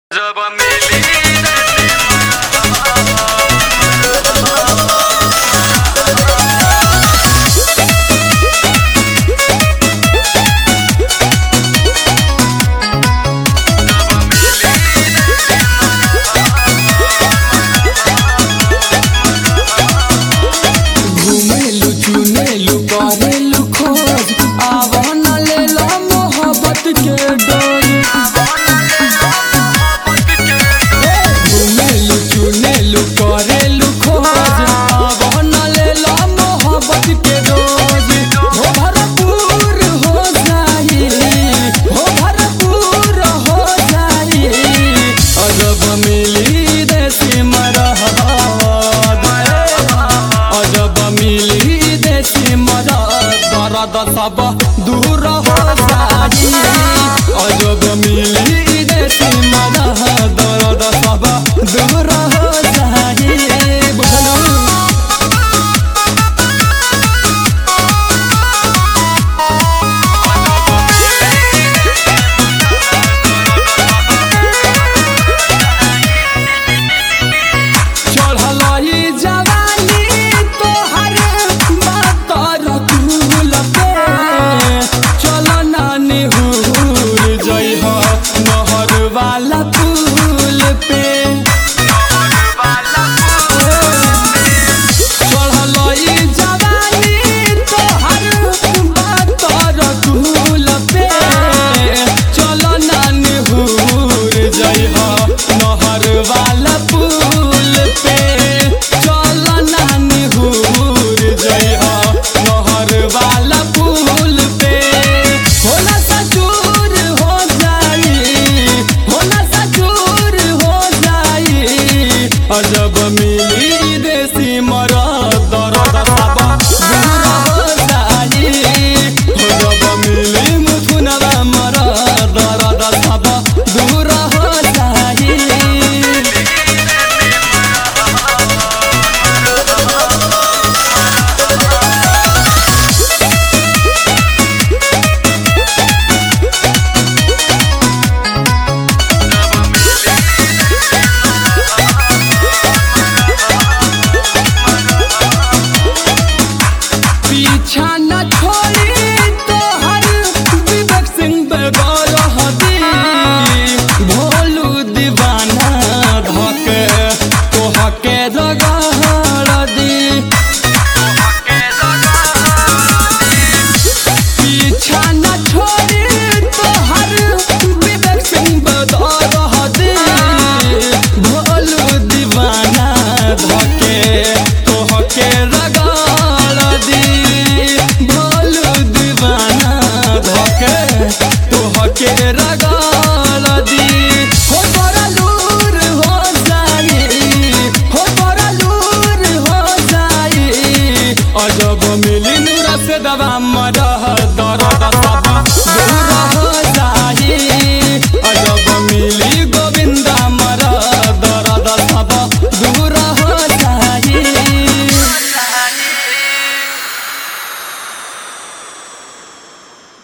जब मिली घूमेलू चुनेलू करेलू खोज आवन लेला मोहब्बत के डोर। घूमेलू चुनेलू करेलू खोज आवन लेला मोहब्बत के डोर। हो भरपूर हो जाई, हो भरपूर हो जाई, अजब मिली देसी मरहद, अजब मिली देसी मरद, दर्द सब